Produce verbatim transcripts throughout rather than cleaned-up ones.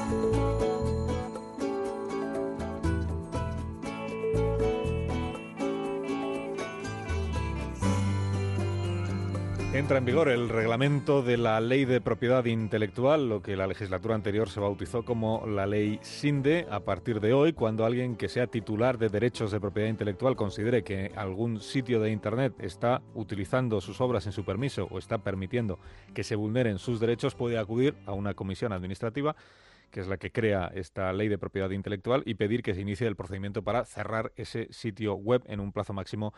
Entra en vigor el reglamento de la Ley de Propiedad Intelectual, lo que la legislatura anterior se bautizó como la Ley SINDE. A partir de hoy, cuando alguien que sea titular de derechos de propiedad intelectual considere que algún sitio de Internet está utilizando sus obras sin su permiso o está permitiendo que se vulneren sus derechos, puede acudir a una comisión administrativa, que es la que crea esta Ley de Propiedad Intelectual, y pedir que se inicie el procedimiento para cerrar ese sitio web en un plazo máximo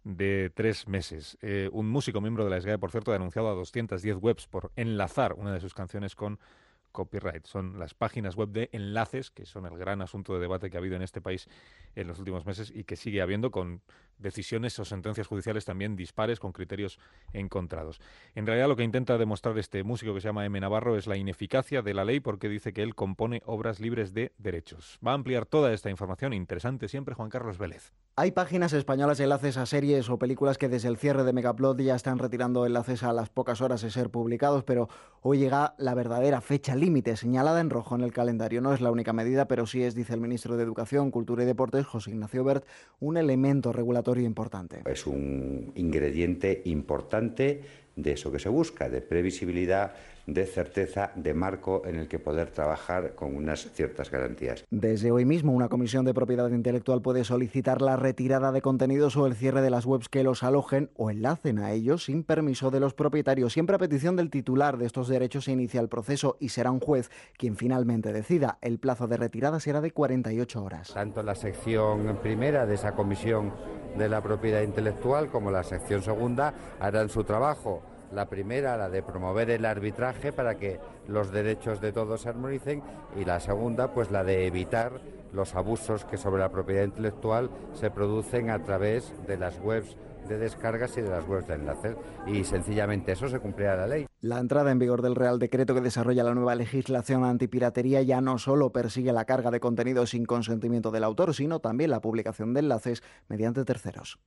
de tres meses. Eh, un músico miembro de la SGAE, por cierto, ha denunciado a doscientas diez webs por enlazar una de sus canciones con copyright. Son las páginas web de enlaces, que son el gran asunto de debate que ha habido en este país en los últimos meses y que sigue habiendo, con decisiones o sentencias judiciales también dispares, con criterios encontrados. En realidad, lo que intenta demostrar este músico, que se llama M. Navarro, es la ineficacia de la ley, porque dice que él compone obras libres de derechos. Va a ampliar toda esta información, interesante siempre, Juan Carlos Vélez. Hay páginas españolas de enlaces a series o películas que desde el cierre de Megaplot ya están retirando enlaces a las pocas horas de ser publicados, pero hoy llega la verdadera fecha límite señalada en rojo en el calendario. No es la única medida, pero sí es, dice el ministro de Educación, Cultura y Deportes, José Ignacio Wert, un elemento regulatorio importante. Es un ingrediente importante de eso que se busca, de previsibilidad, de certeza, de marco en el que poder trabajar con unas ciertas garantías. Desde hoy mismo, una comisión de propiedad intelectual puede solicitar la retirada de contenidos o el cierre de las webs que los alojen o enlacen a ellos sin permiso de los propietarios. Siempre a petición del titular de estos derechos se inicia el proceso y será un juez quien finalmente decida. El plazo de retirada será de cuarenta y ocho horas. Tanto la sección primera de esa comisión de la propiedad intelectual como la sección segunda harán su trabajo. La primera, la de promover el arbitraje para que los derechos de todos se armonicen, y la segunda, pues la de evitar los abusos que sobre la propiedad intelectual se producen a través de las webs de descargas y de las webs de enlaces, y sencillamente eso se cumplirá la ley. La entrada en vigor del Real Decreto que desarrolla la nueva legislación antipiratería ya no solo persigue la carga de contenido sin consentimiento del autor, sino también la publicación de enlaces mediante terceros.